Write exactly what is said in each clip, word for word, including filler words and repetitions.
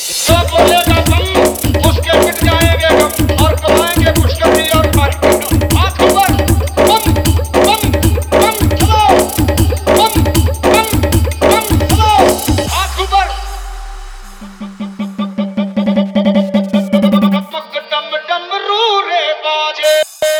जो बोलेगा बम उसके मिट जाएंगे गम और कमाएंगे खुशखबरी और पार्टी का हाथ ऊपर बम बम बम चलो बम बम बम चलो हाथ ऊपर डम डम रू रे बाजे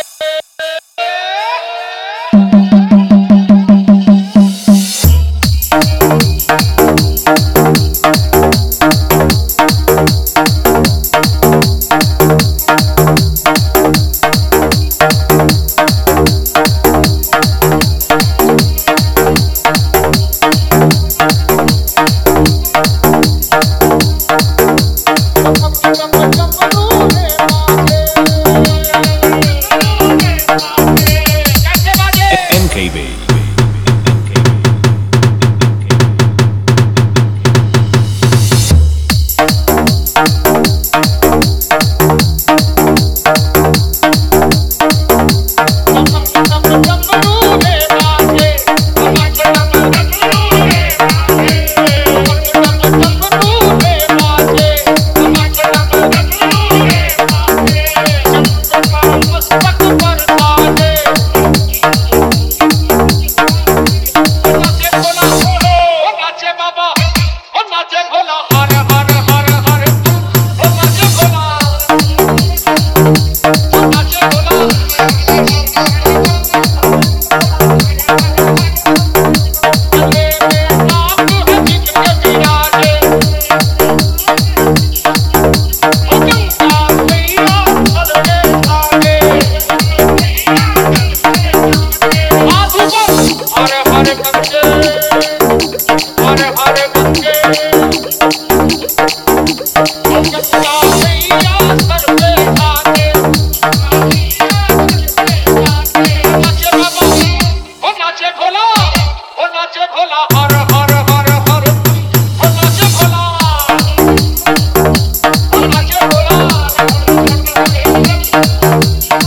M K B.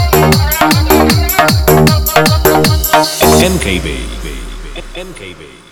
M K B. M K B.